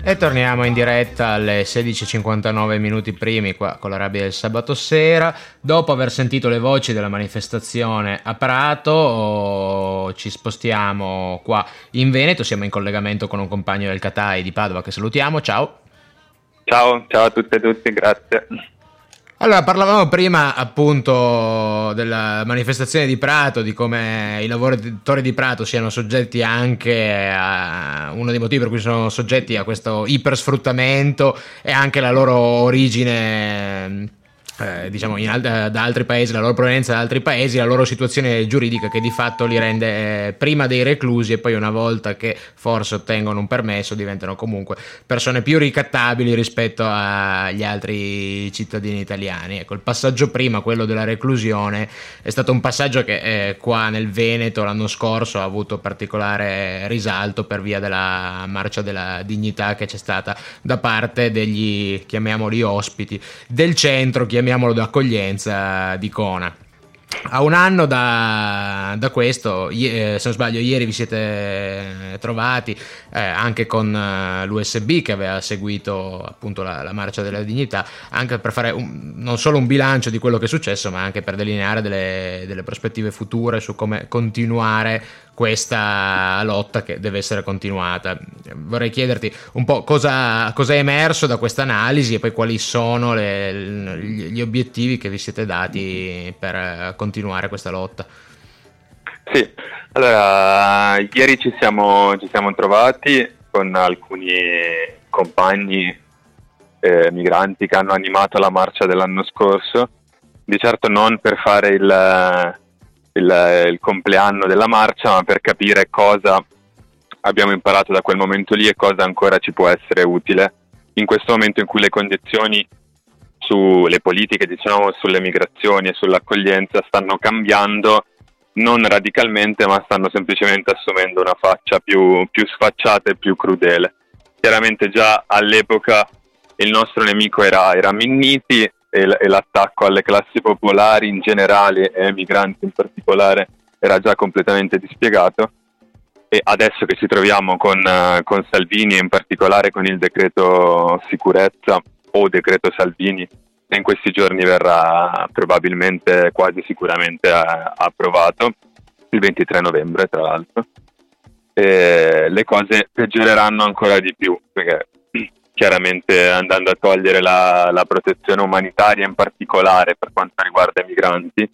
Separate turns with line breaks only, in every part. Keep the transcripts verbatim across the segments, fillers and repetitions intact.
E torniamo in diretta alle sedici e cinquantanove minuti primi qua con la rabbia del sabato sera. Dopo aver sentito le voci della manifestazione a Prato, ci spostiamo qua in Veneto. Siamo in collegamento con un compagno del Catai di Padova che salutiamo. Ciao.
Ciao, ciao a tutte e tutti, grazie.
Allora, parlavamo prima appunto della manifestazione di Prato, di come i lavoratori di Prato siano soggetti anche a uno dei motivi per cui sono soggetti a questo ipersfruttamento e anche la loro origine, eh, diciamo in, da altri paesi, la loro provenienza da altri paesi, la loro situazione giuridica che di fatto li rende eh, prima dei reclusi e poi una volta che forse ottengono un permesso diventano comunque persone più ricattabili rispetto agli altri cittadini italiani. Ecco, il passaggio prima, quello della reclusione, è stato un passaggio che eh, qua nel Veneto l'anno scorso ha avuto particolare risalto per via della marcia della dignità che c'è stata da parte degli, chiamiamoli ospiti, del centro, chiamiamolo d'accoglienza di Cona. A un anno da, da questo, eh, se non sbaglio, ieri vi siete trovati eh, anche con eh, l'U S B che aveva seguito appunto la, la marcia della dignità, anche per fare un, non solo un bilancio di quello che è successo, ma anche per delineare delle, delle prospettive future su come continuare questa lotta che deve essere continuata. Vorrei chiederti un po' cosa, cosa è emerso da questa analisi e poi quali sono le, gli obiettivi che vi siete dati per continuare questa lotta.
Sì, allora ieri ci siamo, ci siamo trovati con alcuni compagni eh, migranti che hanno animato la marcia dell'anno scorso, di certo non per fare il Il, il compleanno della marcia, ma per capire cosa abbiamo imparato da quel momento lì e cosa ancora ci può essere utile in questo momento in cui le condizioni sulle politiche, diciamo, sulle migrazioni e sull'accoglienza stanno cambiando, non radicalmente, ma stanno semplicemente assumendo una faccia più, più sfacciata e più crudele. Chiaramente già all'epoca il nostro nemico era, era Minniti, e l'attacco alle classi popolari in generale e ai migranti in particolare era già completamente dispiegato, e adesso che ci troviamo con, uh, con Salvini e in particolare con il decreto sicurezza o decreto Salvini, che in questi giorni verrà probabilmente quasi sicuramente uh, approvato il ventitré novembre tra l'altro, e le cose peggioreranno ancora di più, perché chiaramente andando a togliere la, la protezione umanitaria in particolare per quanto riguarda i migranti,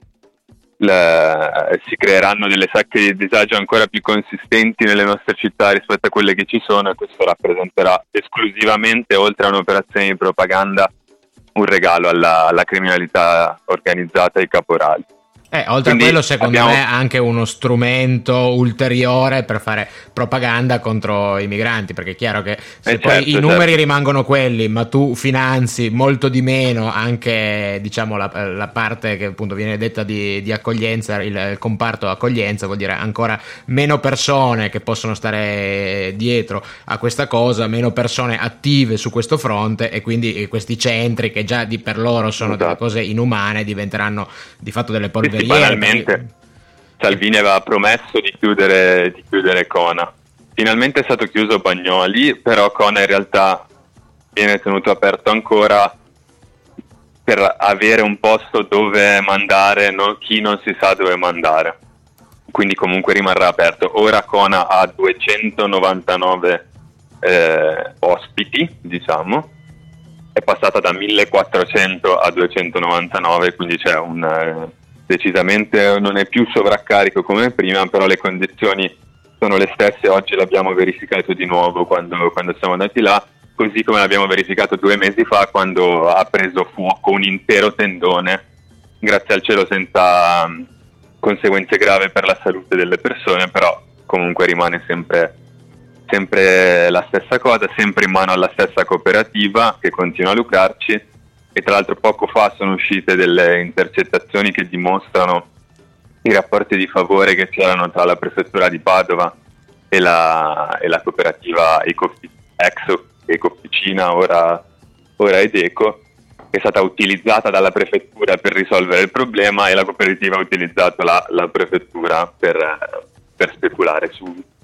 le, si creeranno delle sacche di disagio ancora più consistenti nelle nostre città rispetto a quelle che ci sono, e questo rappresenterà esclusivamente, oltre a un'operazione di propaganda, un regalo alla, alla criminalità organizzata e ai caporali.
Eh, oltre Quindi a quello, secondo abbiamo... me, anche uno strumento ulteriore per fare propaganda contro i migranti, perché è chiaro che se eh poi certo, i numeri certo. rimangono quelli, ma tu finanzi molto di meno anche, diciamo, la, la parte che appunto viene detta di, di accoglienza, il, il comparto accoglienza, vuol dire ancora meno persone che possono stare dietro a questa cosa, meno persone attive su questo fronte, e quindi questi centri che già di per loro sono esatto. delle cose inumane diventeranno di fatto delle polveriere.
Banalmente Salvini aveva promesso di chiudere, di chiudere Cona, finalmente è stato chiuso Bagnoli, però Cona in realtà viene tenuto aperto ancora per avere un posto dove mandare no, chi non si sa dove mandare, quindi comunque rimarrà aperto. Ora Cona ha duecentonovantanove eh, ospiti, diciamo, è passata da millequattrocento a duecentonovantanove, quindi c'è un eh, decisamente non è più sovraccarico come prima, però le condizioni sono le stesse. Oggi l'abbiamo verificato di nuovo quando, quando siamo andati là, così come l'abbiamo verificato due mesi fa quando ha preso fuoco un intero tendone, grazie al cielo senza um, conseguenze gravi per la salute delle persone, però comunque rimane sempre, sempre la stessa cosa, sempre in mano alla stessa cooperativa che continua a lucrarci. E tra l'altro poco fa sono uscite delle intercettazioni che dimostrano i rapporti di favore che c'erano tra la prefettura di Padova e la, e la cooperativa Eco, ex Ecofficina, ora, ora Edeco, che è stata utilizzata dalla prefettura per risolvere il problema, e la cooperativa ha utilizzato la, la prefettura per, per speculare su,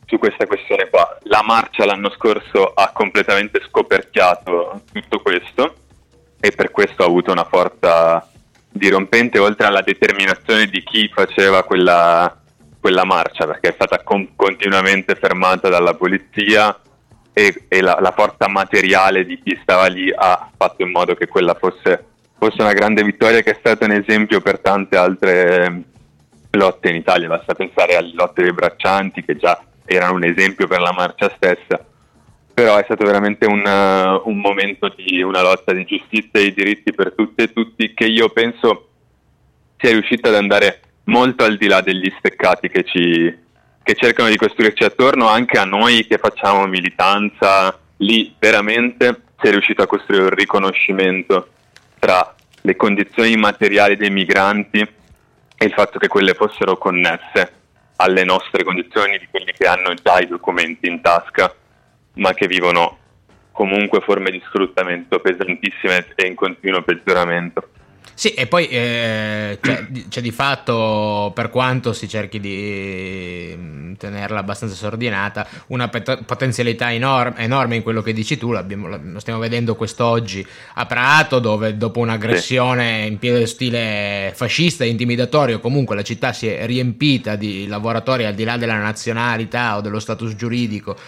su questa questione qua. La marcia l'anno scorso ha completamente scoperchiato tutto questo e per questo ha avuto una forza dirompente, oltre alla determinazione di chi faceva quella, quella marcia, perché è stata con, continuamente fermata dalla polizia e, e la, la forza materiale di chi stava lì ha fatto in modo che quella fosse, fosse una grande vittoria, che è stata un esempio per tante altre lotte in Italia. Basta pensare alle lotte dei braccianti, che già erano un esempio per la marcia stessa, però è stato veramente un, uh, un momento di una lotta di giustizia e di diritti per tutte e tutti, che io penso sia riuscita ad andare molto al di là degli steccati che ci che cercano di costruirci attorno. Anche a noi che facciamo militanza, lì veramente si è riuscito a costruire un riconoscimento tra le condizioni materiali dei migranti e il fatto che quelle fossero connesse alle nostre condizioni, di quelli che hanno già i documenti in tasca, ma che vivono comunque forme di sfruttamento pesantissime e in continuo peggioramento.
Sì, e poi eh, c'è, c'è di fatto, per quanto si cerchi di tenerla abbastanza sordinata, una pet- potenzialità enorme, enorme in quello che dici tu. L'abbiamo, lo stiamo vedendo quest'oggi a Prato, dove dopo un'aggressione sì. in pieno stile fascista e intimidatorio, comunque la città si è riempita di lavoratori al di là della nazionalità o dello status giuridico,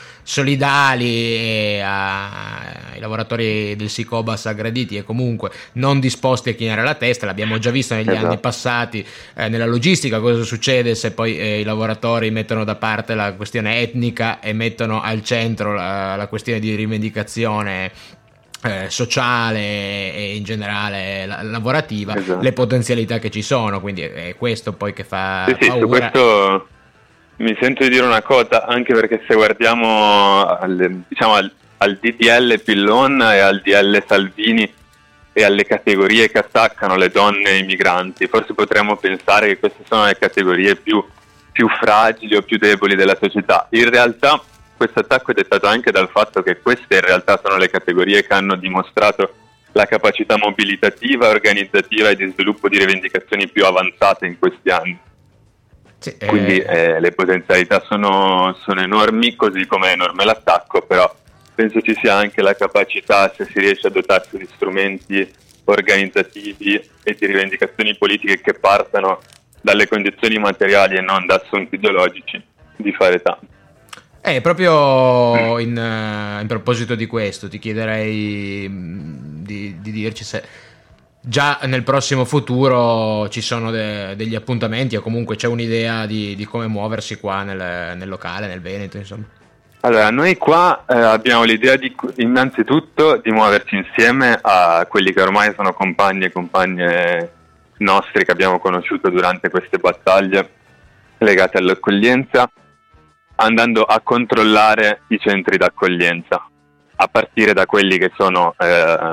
solidali a, ai lavoratori del Sicobas aggrediti e comunque non disposti a chinare la testa. L'abbiamo già visto negli esatto. anni passati eh, nella logistica cosa succede se poi eh, i lavoratori mettono da parte la questione etnica e mettono al centro la, la questione di rivendicazione eh, sociale e in generale la, lavorativa, esatto. le potenzialità che ci sono, quindi è questo poi che fa
sì, sì,
paura.
Su questo mi sento di dire una cosa, anche perché se guardiamo al, diciamo al, al D D L Pillon e al D L Salvini e alle categorie che attaccano le donne e i migranti, forse potremmo pensare che queste sono le categorie più, più fragili o più deboli della società. In realtà questo attacco è dettato anche dal fatto che queste in realtà sono le categorie che hanno dimostrato la capacità mobilitativa, organizzativa e di sviluppo di rivendicazioni più avanzate in questi anni. Sì, eh... Quindi eh, le potenzialità sono, sono enormi, così come è enorme l'attacco, però penso ci sia anche la capacità, se si riesce a dotarsi di strumenti organizzativi e di rivendicazioni politiche che partano dalle condizioni materiali e non da assunti ideologici, di fare tanto.
Eh, proprio in, uh, in proposito di questo ti chiederei mh, di, di dirci se già nel prossimo futuro ci sono de- degli appuntamenti o comunque c'è un'idea di, di come muoversi qua nel, nel locale, nel Veneto, insomma.
Allora, noi qua eh, abbiamo l'idea di innanzitutto di muoverci insieme a quelli che ormai sono compagni e compagne nostri che abbiamo conosciuto durante queste battaglie legate all'accoglienza, andando a controllare i centri d'accoglienza, a partire da quelli che sono eh,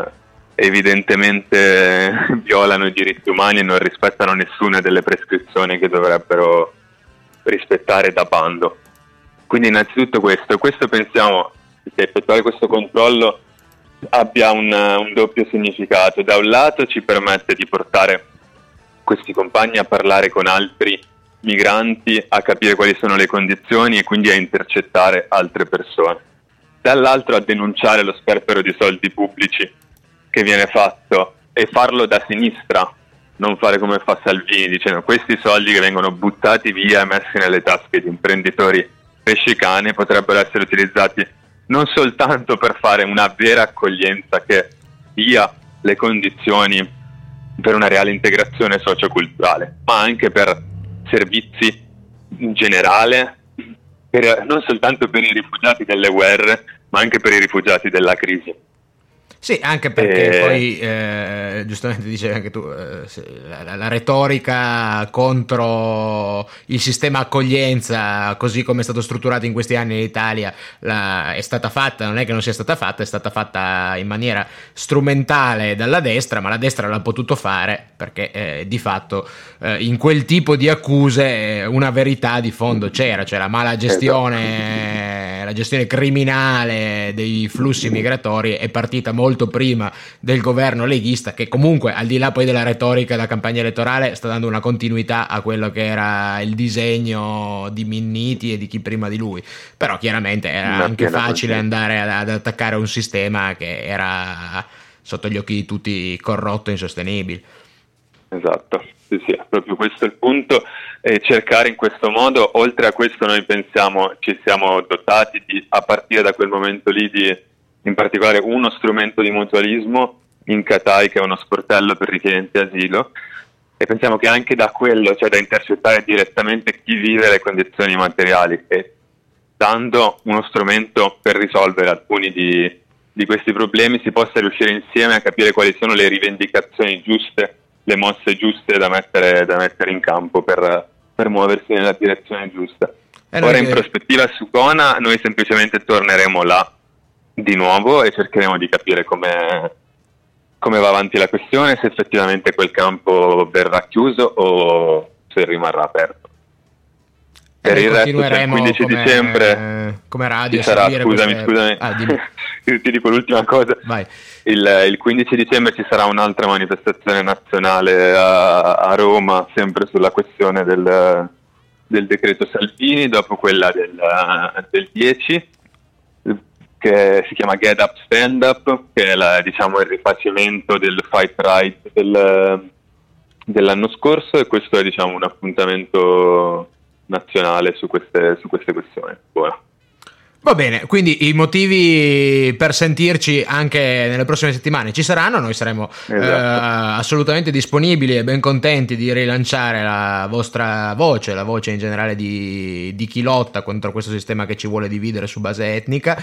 evidentemente violano i diritti umani e non rispettano nessuna delle prescrizioni che dovrebbero rispettare da bando. Quindi innanzitutto questo, questo pensiamo che effettuare questo controllo abbia un, un doppio significato. Da un lato ci permette di portare questi compagni a parlare con altri migranti, a capire quali sono le condizioni e quindi a intercettare altre persone. Dall'altro a denunciare lo sperpero di soldi pubblici che viene fatto e farlo da sinistra, non fare come fa Salvini dicendo questi soldi che vengono buttati via e messi nelle tasche di imprenditori pescicane potrebbero essere utilizzati non soltanto per fare una vera accoglienza che dia le condizioni per una reale integrazione socioculturale, ma anche per servizi in generale, per, non soltanto per i rifugiati delle guerre, ma anche per i rifugiati della crisi.
Sì, anche perché eh... poi eh, giustamente dicevi anche tu eh, la, la retorica contro il sistema accoglienza così come è stato strutturato in questi anni in Italia la, è stata fatta, non è che non sia stata fatta, è stata fatta in maniera strumentale dalla destra, ma la destra l'ha potuto fare perché eh, di fatto eh, in quel tipo di accuse eh, una verità di fondo c'era, cioè la mala gestione, la gestione criminale dei flussi migratori è partita molto molto prima del governo leghista, che comunque al di là poi della retorica da campagna elettorale sta dando una continuità a quello che era il disegno di Minniti e di chi prima di lui, però chiaramente era
Una
anche
piena
facile
continuità.
andare ad, ad attaccare un sistema che era sotto gli occhi di tutti corrotto e insostenibile.
Esatto, sì, sì, è proprio questo il punto, e cercare in questo modo, oltre a questo noi pensiamo, ci siamo dotati di, a partire da quel momento lì, di in particolare uno strumento di mutualismo in Catai, che è uno sportello per richiedenti asilo, e pensiamo che anche da quello, cioè da intercettare direttamente chi vive le condizioni materiali, e dando uno strumento per risolvere alcuni di, di questi problemi, si possa riuscire insieme a capire quali sono le rivendicazioni giuste, le mosse giuste da mettere, da mettere in campo per, per muoversi nella direzione giusta. Ora in prospettiva su Cona noi semplicemente torneremo là di nuovo e cercheremo di capire come, come va avanti la questione, se effettivamente quel campo verrà chiuso o se rimarrà aperto. Per il resto, cioè, il quindici
come,
dicembre
come radio
ci sarà, scusami,
queste...
scusami,
ah,
ti dico l'ultima cosa.
Vai.
Il, il quindici dicembre ci sarà un'altra manifestazione nazionale a, a Roma, sempre sulla questione del, del decreto Salvini, dopo quella del, del dieci, che si chiama Get Up Stand Up, che è la, diciamo, il rifacimento del Fight Right del, dell'anno scorso, e questo è, diciamo, un appuntamento nazionale su queste, su queste questioni. Buona.
Va bene, quindi i motivi per sentirci anche nelle prossime settimane ci saranno, noi saremo
esatto.
eh, assolutamente disponibili e ben contenti di rilanciare la vostra voce, la voce in generale di, di chi lotta contro questo sistema che ci vuole dividere su base etnica,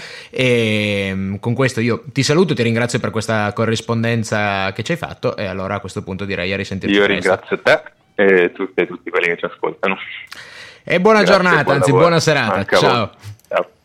e con questo io ti saluto, ti ringrazio per questa corrispondenza che ci hai fatto, e allora a questo punto direi a risentirci.
Io
presto.
ringrazio te e tutti, tutti quelli che ci ascoltano.
E buona
Grazie,
giornata,
buon
anzi
lavoro.
buona serata,
Anche a
ciao.
voi. Ciao.